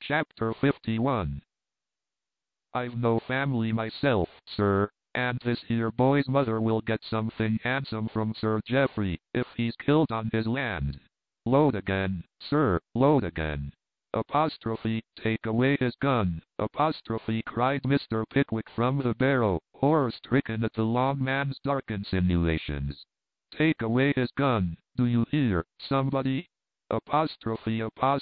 Chapter 51. I've no family myself, sir, and this here boy's mother will get something handsome from Sir Geoffrey, if he's killed on his land. Load again, sir, load again. Apostrophe, take away his gun, apostrophe, cried Mr. Pickwick from the barrow, horror-stricken at the long man's dark insinuations. Take away his gun, do you hear, somebody? Apostrophe,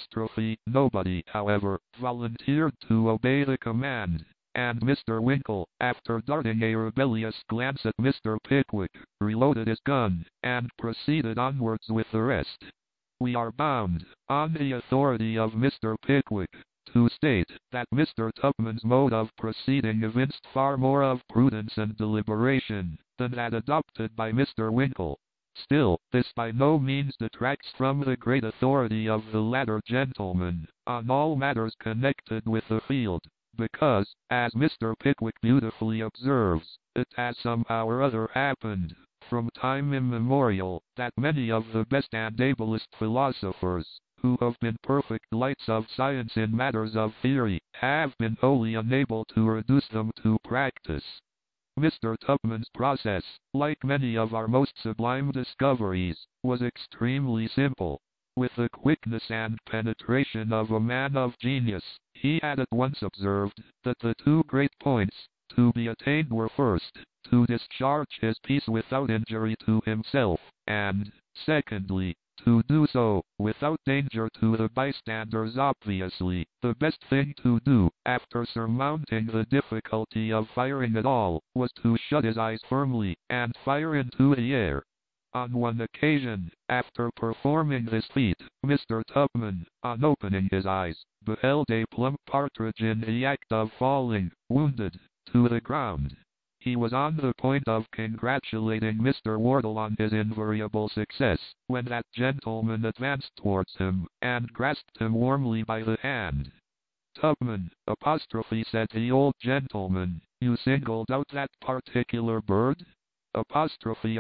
nobody, however, volunteered to obey the command, and Mr. Winkle, after darting a rebellious glance at Mr. Pickwick, reloaded his gun, and proceeded onwards with the rest. We are bound, on the authority of Mr. Pickwick, to state that Mr. Tupman's mode of proceeding evinced far more of prudence and deliberation than that adopted by Mr. Winkle. Still, this by no means detracts from the great authority of the latter gentleman, on all matters connected with the field, because, as Mr. Pickwick beautifully observes, it has somehow or other happened, from time immemorial, that many of the best and ablest philosophers, who have been perfect lights of science in matters of theory, have been wholly unable to reduce them to practice. Mr. Tupman's process, like many of our most sublime discoveries, was extremely simple. With the quickness and penetration of a man of genius, he had at once observed that the two great points to be attained were first, to discharge his piece without injury to himself, and, secondly, to do so, without danger to the bystanders. Obviously, the best thing to do, after surmounting the difficulty of firing at all, was to shut his eyes firmly, and fire into the air. On one occasion, after performing this feat, Mr. Tupman, on opening his eyes, beheld a plump partridge in the act of falling, wounded, to the ground. He was on the point of congratulating Mr. Wardle on his invariable success, when that gentleman advanced towards him, and grasped him warmly by the hand. Tupman, apostrophe, said the old gentleman, you singled out that particular bird? Apostrophe,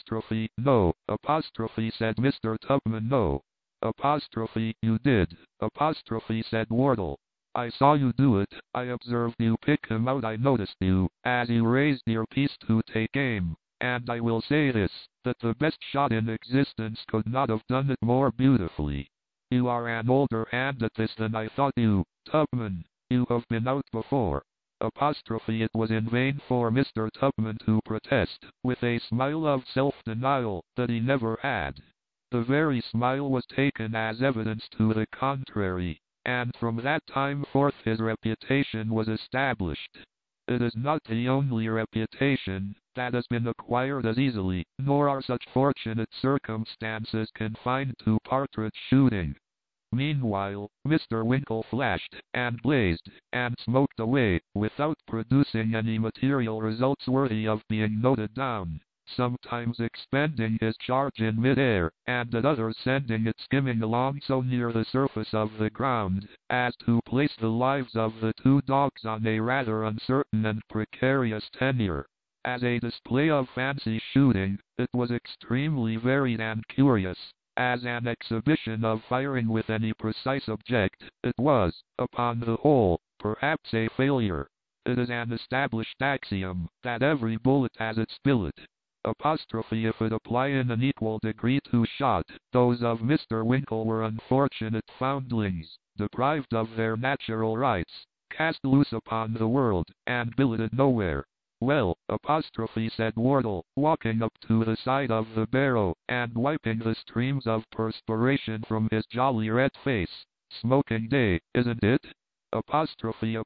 no, apostrophe, said Mr. Tupman, no. Apostrophe, you did, apostrophe, said Wardle. I saw you do it, I observed you pick him out, I noticed you, as you raised your piece to take aim, and I will say this, that the best shot in existence could not have done it more beautifully. You are an older hand at this than I thought you, Tupman, you have been out before. Apostrophe, it was in vain for Mr. Tupman to protest, with a smile of self-denial, that he never had. The very smile was taken as evidence to the contrary, and from that time forth his reputation was established. It is not the only reputation that has been acquired as easily, nor are such fortunate circumstances confined to partridge shooting. Meanwhile, Mr. Winkle flashed, and blazed, and smoked away, without producing any material results worthy of being noted down, sometimes expending his charge in mid-air, and at others sending it skimming along so near the surface of the ground, as to place the lives of the two dogs on a rather uncertain and precarious tenure. As a display of fancy shooting, it was extremely varied and curious. As an exhibition of firing with any precise object, it was, upon the whole, perhaps a failure. It is an established axiom that every bullet has its billet. Apostrophe, if it apply in an equal degree to shot, those of Mr. Winkle were unfortunate foundlings, deprived of their natural rights, cast loose upon the world, and billeted nowhere. Well, apostrophe, said Wardle, walking up to the side of the barrow, and wiping the streams of perspiration from his jolly red face. Smoking day, isn't it? Apostrophe,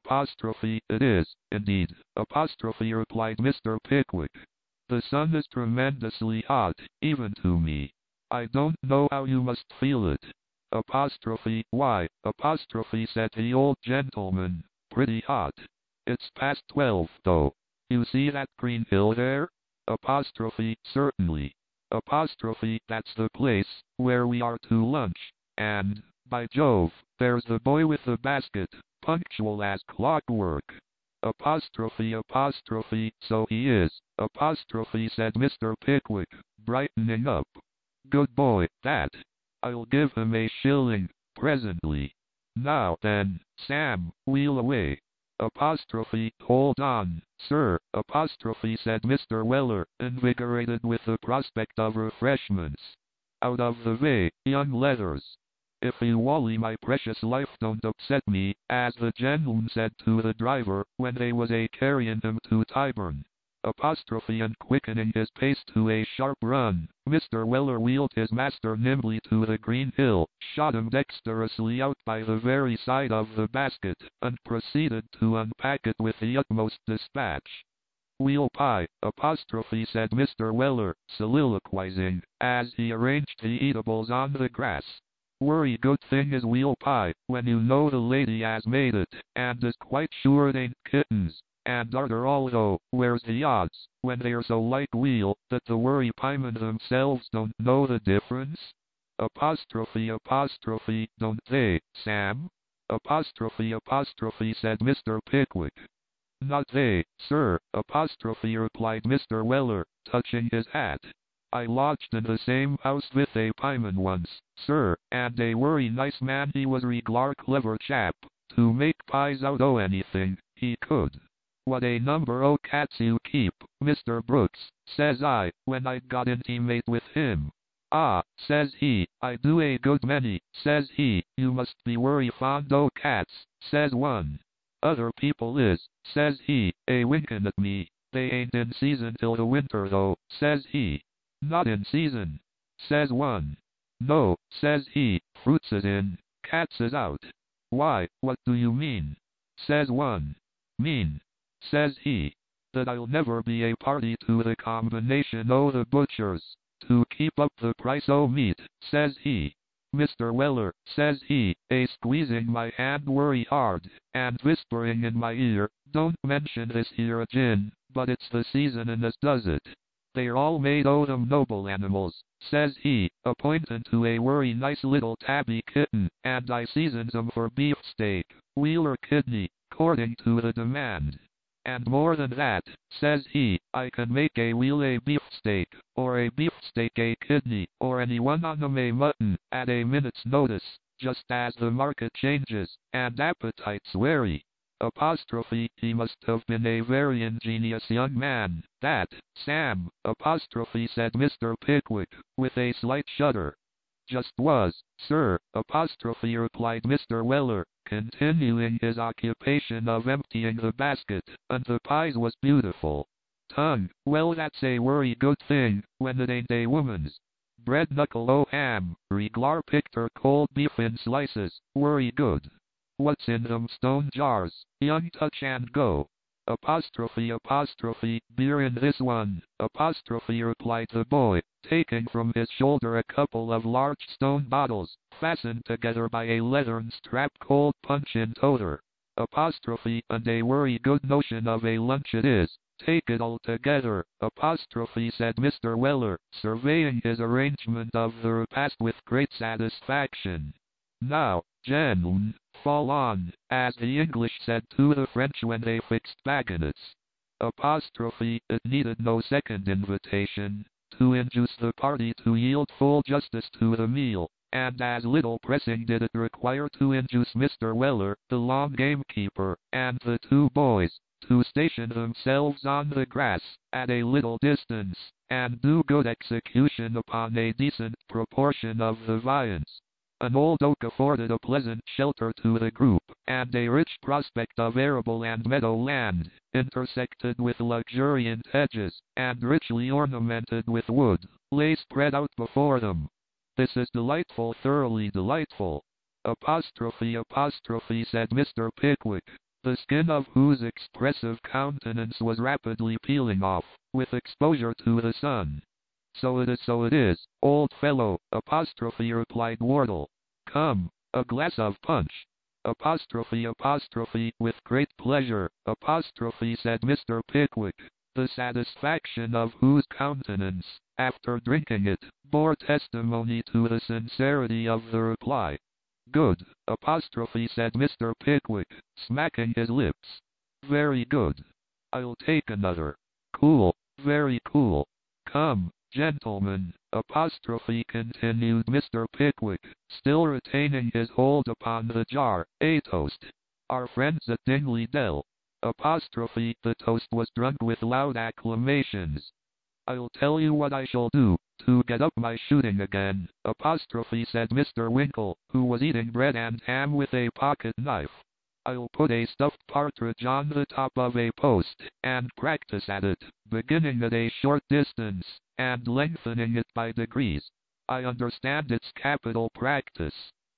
it is, indeed, apostrophe, replied Mr. Pickwick. The sun is tremendously hot, even to me. I don't know how you must feel it. Apostrophe, why, apostrophe, said the old gentleman, pretty hot. It's past 12, though. You see that green hill there? Apostrophe, certainly. Apostrophe, that's the place where we are to lunch, and, by Jove, there's the boy with the basket, punctual as clockwork. Apostrophe, so he is, apostrophe, said Mr. Pickwick, brightening up. Good boy, that. I'll give him a shilling, presently. Now then, Sam, wheel away. Apostrophe, hold on, sir, apostrophe, said Mr. Weller, invigorated with the prospect of refreshments. Out of the way, young leathers. If you Wally, my precious life, don't upset me, as the gentleman said to the driver, when they was a-carrying him to Tyburn. Apostrophe, and quickening his pace to a sharp run, Mr. Weller wheeled his master nimbly to the green hill, shot him dexterously out by the very side of the basket, and proceeded to unpack it with the utmost dispatch. Wheel pie, apostrophe, said Mr. Weller, soliloquizing, as he arranged the eatables on the grass. Worry good thing is wheel pie, when you know the lady as made it, and is quite sure it ain't kittens. And arter all though, where's the odds, when they're so like wheel, that the worry piemen themselves don't know the difference? Apostrophe, don't they, Sam? Apostrophe, said Mr. Pickwick. Not they, sir, apostrophe, replied Mr. Weller, touching his hat. I lodged in the same house with a pieman once, sir, and a worry nice man he was, reglar clever chap, to make pies out o' anything, he could. What a number o' cats you keep, Mr. Brooks, says I, when I'd got intimate with him. Ah, says he, I do a good many, says he, you must be worry fond o' cats, says one. Other people is, says he, a-winking at me, they ain't in season till the winter though, says he. Not in season, says one. No, says he, fruits is in, cats is out. Why, what do you mean? Says one. Mean, says he, that I'll never be a party to the combination o' the butchers, to keep up the price o' meat, says he. Mr. Weller, says he, a-squeezing my hand worry hard, and whispering in my ear, don't mention this here agin, but it's the seasonin' as does it. They're all made o' them noble animals, says he, a-pointin' to a worry nice little tabby kitten, and I seasons 'em for beefsteak, wheel or kidney, 'cording to the demand. And more than that, says he, I can make a wheel a beefsteak, or a beefsteak a kidney, or any one on 'em a mutton, at a minute's notice, just as the market changes, and appetites vary. Apostrophe, he must have been a very ingenious young man, that, Sam, apostrophe, said Mr. Pickwick, with a slight shudder. Just was, sir, apostrophe, replied Mr. Weller, continuing his occupation of emptying the basket, and the pies was beautiful. Tongue, well that's a worry good thing, when it ain't a woman's. Bread knuckle o' ham, reglar picked her cold beef in slices, worry good. What's in them stone jars, young touch and go. Apostrophe, beer in this one, apostrophe, replied the boy, taking from his shoulder a couple of large stone bottles, fastened together by a leathern strap, cold punch in toter. Apostrophe, and a worry good notion of a lunch it is, take it all together, apostrophe, said Mr. Weller, surveying his arrangement of the repast with great satisfaction. Now, gentlemen, fall on, as the English said to the French when they fixed baggonets. Apostrophe, it needed no second invitation, to induce the party to yield full justice to the meal, and as little pressing did it require to induce Mr. Weller, the long gamekeeper, and the two boys, to station themselves on the grass, at a little distance, and do good execution upon a decent proportion of the viands. An old oak afforded a pleasant shelter to the group, and a rich prospect of arable and meadow land, intersected with luxuriant hedges, and richly ornamented with wood, lay spread out before them. This is delightful, thoroughly delightful. Apostrophe, said Mr. Pickwick, the skin of whose expressive countenance was rapidly peeling off, with exposure to the sun. So it is, old fellow, apostrophe, replied Wardle. Come, a glass of punch. Apostrophe, with great pleasure, apostrophe, said Mr. Pickwick, the satisfaction of whose countenance, after drinking it, bore testimony to the sincerity of the reply. Good, apostrophe, said Mr. Pickwick, smacking his lips. Very good. I'll take another. Cool, very cool. Come, Gentlemen, apostrophe, continued Mr. Pickwick, still retaining his hold upon the jar, a toast. Our friends at Dingley Dell. Apostrophe, the toast was drunk with loud acclamations. I'll tell you what I shall do, to get up my shooting again, apostrophe, said Mr. Winkle, who was eating bread and ham with a pocket knife. I'll put a stuffed partridge on the top of a post, and practice at it, beginning at a short distance, and lengthening it by degrees. I understand it's capital practice.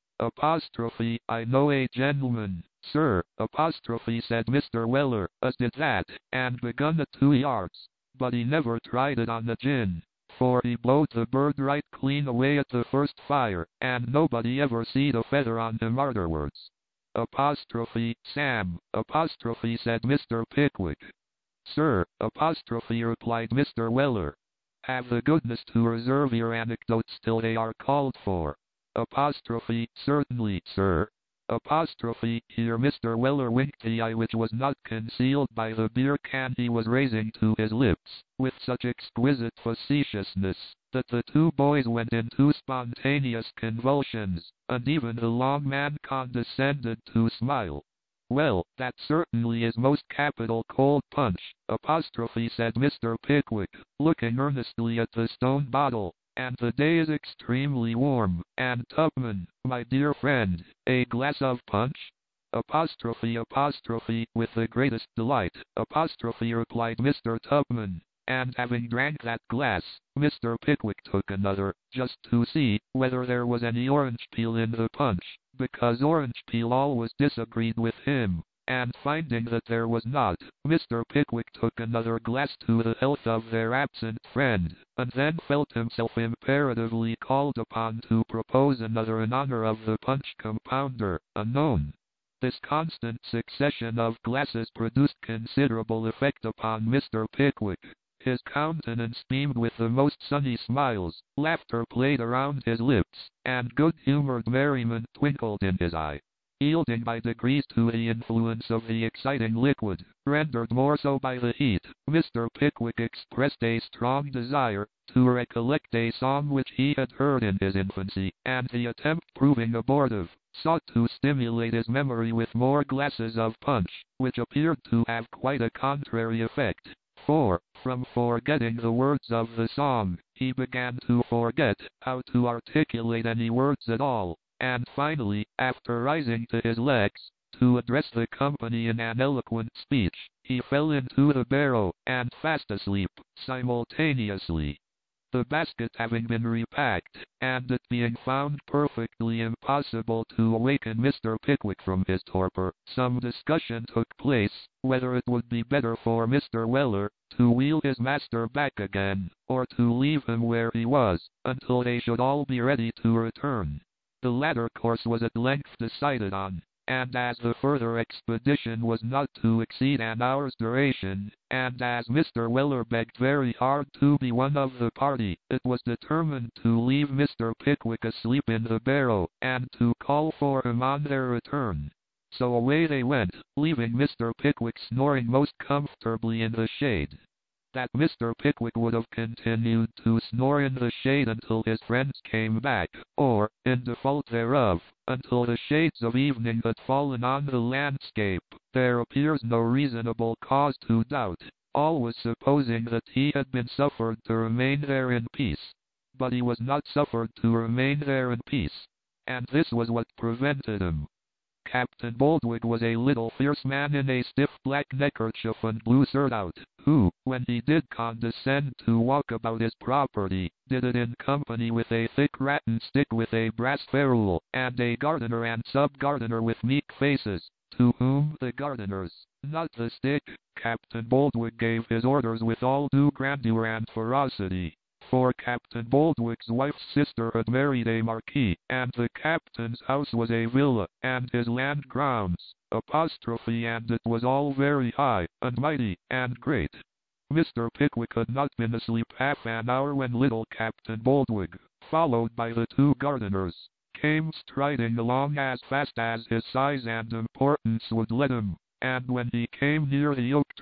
Apostrophe, I know a gentleman, sir, apostrophe, said Mr. Weller, as did that, and begun at 2 yards. But he never tried it on the gin, for he blowed the bird right clean away at the first fire, and nobody ever seed a feather on him arterwards. Apostrophe, Sam, apostrophe, said Mr. Pickwick. Sir, apostrophe, replied Mr. Weller. Have the goodness to reserve your anecdotes till they are called for. Apostrophe, certainly, sir. Apostrophe, here Mr. Weller winked the eye which was not concealed by the beer can he was raising to his lips, with such exquisite facetiousness, that the two boys went into spontaneous convulsions, and even the long man condescended to smile. Well, that certainly is most capital cold punch, apostrophe, said Mr. Pickwick, looking earnestly at the stone bottle. And the day is extremely warm, and Tupman, my dear friend, a glass of punch? Apostrophe, apostrophe, with the greatest delight, apostrophe, replied Mr. Tupman, and having drank that glass, Mr. Pickwick took another, just to see whether there was any orange peel in the punch, because orange peel always disagreed with him. And finding that there was not, Mr. Pickwick took another glass to the health of their absent friend, and then felt himself imperatively called upon to propose another in honor of the punch compounder, unknown. This constant succession of glasses produced considerable effect upon Mr. Pickwick. His countenance beamed with the most sunny smiles, laughter played around his lips, and good-humored merriment twinkled in his eye. Yielding by degrees to the influence of the exciting liquid, rendered more so by the heat, Mr. Pickwick expressed a strong desire to recollect a song which he had heard in his infancy, and the attempt proving abortive, sought to stimulate his memory with more glasses of punch, which appeared to have quite a contrary effect. For, from forgetting the words of the song, he began to forget how to articulate any words at all. And finally, after rising to his legs, to address the company in an eloquent speech, he fell into the barrow, and fast asleep, simultaneously. The basket having been repacked, and it being found perfectly impossible to awaken Mr. Pickwick from his torpor, some discussion took place, whether it would be better for Mr. Weller to wheel his master back again, or to leave him where he was, until they should all be ready to return. The latter course was at length decided on, and as the further expedition was not to exceed an hour's duration, and as Mr. Weller begged very hard to be one of the party, it was determined to leave Mr. Pickwick asleep in the barrow, and to call for him on their return. So away they went, leaving Mr. Pickwick snoring most comfortably in the shade. That Mr. Pickwick would have continued to snore in the shade until his friends came back, or, in default thereof, until the shades of evening had fallen on the landscape, there appears no reasonable cause to doubt, always supposing that he had been suffered to remain there in peace. But he was not suffered to remain there in peace, and this was what prevented him. Captain Boldwig was a little fierce man in a stiff black neckerchief and blue surtout, who, when he did condescend to walk about his property, did it in company with a thick rattan stick with a brass ferrule, and a gardener and sub-gardener with meek faces, to whom the gardeners, not the stick, Captain Boldwig gave his orders with all due grandeur and ferocity. For Captain Boldwig's wife's sister had married a marquis, and the captain's house was a villa, and his land grounds, apostrophe, and it was all very high, and mighty, and great. Mr. Pickwick had not been asleep half an hour when little Captain Boldwig, followed by the two gardeners, came striding along as fast as his size and importance would let him, and when he came near the oak tree,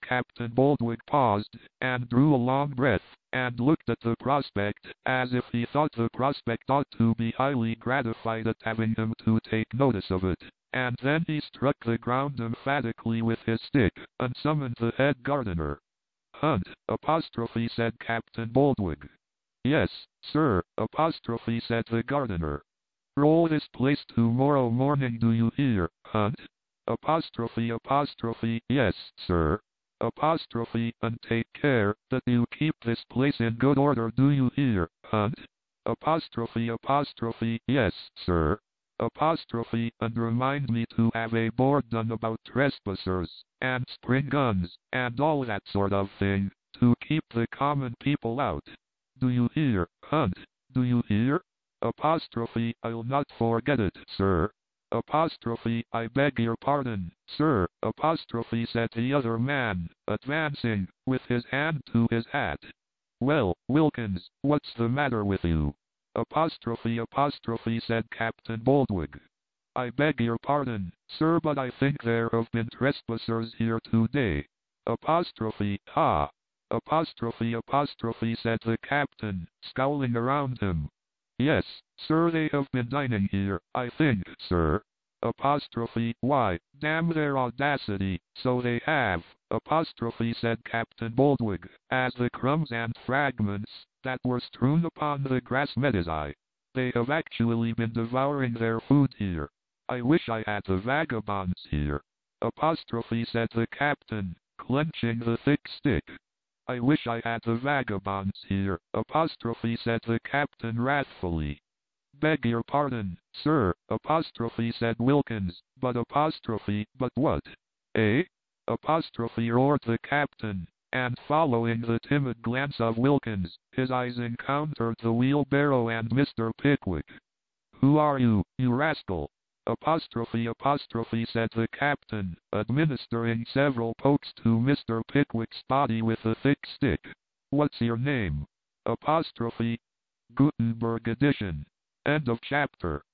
Captain Boldwig paused, and drew a long breath, and looked at the prospect, as if he thought the prospect ought to be highly gratified at having him to take notice of it. And then he struck the ground emphatically with his stick, and summoned the head gardener. "Hunt," said Captain Boldwig. "Yes, sir," said the gardener. "Roll this place tomorrow morning, do you hear, Hunt? Yes, sir. And take care that you keep this place in good order, do you hear, Hunt? Yes, sir. And remind me to have a board done about trespassers, and spring guns, and all that sort of thing, to keep the common people out. Do you hear, Hunt? Do you hear? I'll not forget it, sir. I beg your pardon, sir, said the other man, advancing, with his hand to his hat. Well, Wilkins, what's the matter with you? Said Captain Boldwig. I beg your pardon, sir, but I think there have been trespassers here today. Ha! Said the captain, scowling around him. Yes, sir, they have been dining here, I think, sir. Why, damn their audacity, so they have, said Captain Boldwig, as the crumbs and fragments that were strewn upon the grass met his eye. They have actually been devouring their food here. I wish I had the vagabonds here, said the captain, clenching the thick stick. I wish I had the vagabonds here, said the captain wrathfully. Beg your pardon, sir, said Wilkins, but what? Eh? Roared the captain, and following the timid glance of Wilkins, his eyes encountered the wheelbarrow and Mr. Pickwick. Who are you, you rascal? Said the captain, administering several pokes to Mr. Pickwick's body with a thick stick. What's your Name? Gutenberg edition. End of chapter.